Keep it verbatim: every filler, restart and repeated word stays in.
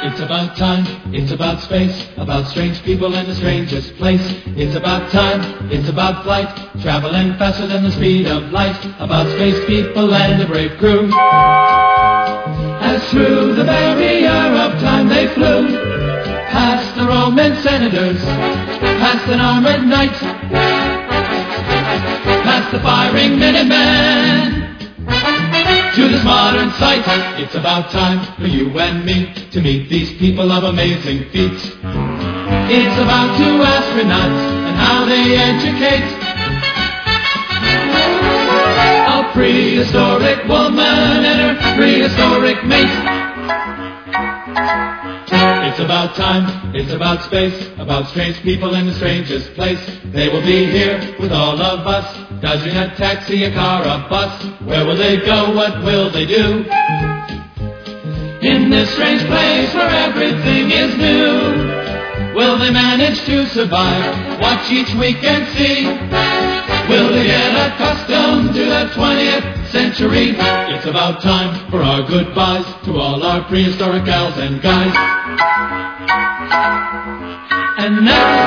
It's about time, it's about space, about strange people in the strangest place. It's about time, it's about flight, traveling faster than the speed of light. About space people and a brave crew. As through the barrier of time they flew, past the Roman senators, past an armored knight, past the firing Minutemen, to this modern sight. It's about time for you and me to meet these people of amazing feats. It's about two astronauts and how they educate a prehistoric woman and her prehistoric mate. It's about time, it's about space, about strange people in the strangest place. They will be here with all of us, dodging a taxi, a car, a bus. Where will they go? What will they do? In this strange place where everything is new, will they manage to survive? Watch each week and see. Will they get accustomed to the twentieth century? It's about time for our goodbyes to all our prehistoric gals and guys. And now